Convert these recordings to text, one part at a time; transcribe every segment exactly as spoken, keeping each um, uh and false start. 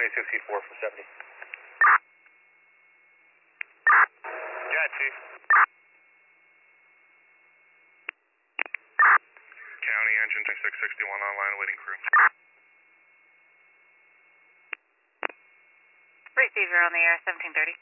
twenty-six C four for seventy. Yeah, Chief. County engine twenty-six sixty-one online, waiting crew. Receiver on the air, seventeen thirty.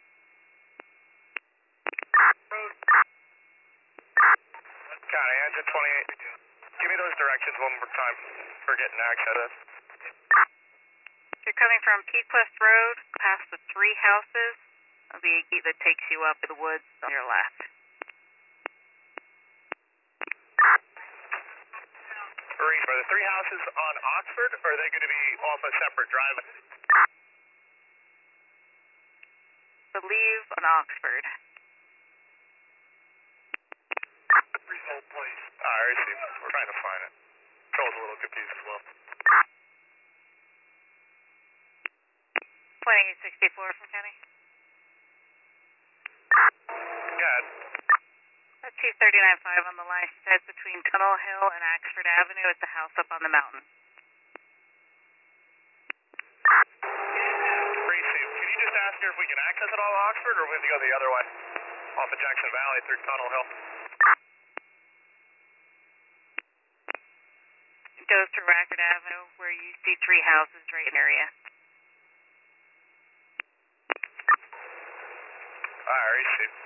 County engine twenty-eight. Give me those directions one more time for getting access. You're coming from Pequest Road, past the three houses. That'll be a gate that takes you up to the woods on your left. Reef, are the three houses on Oxford, or are they going to be off a separate driveway? I believe on Oxford. Hold, please. All right, receive. We're trying to find it. Control's a little confused as well. twenty-eight sixty-four from County. Good. That's two thirty-nine five on the line. She says between Tunnel Hill and Oxford Avenue at the house up on the mountain. Receive. Can you just ask her if we can access it all Oxford, or we have to go the other way? Off of Jackson Valley through Tunnel Hill. It goes to Rackard Avenue where you see three houses right in the area. All right, receive.